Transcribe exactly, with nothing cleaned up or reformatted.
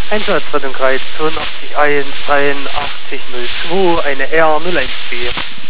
Einsatzrettung drei, zweiundachtzig eins, dreiundachtzig null zwei, eine R null eins B.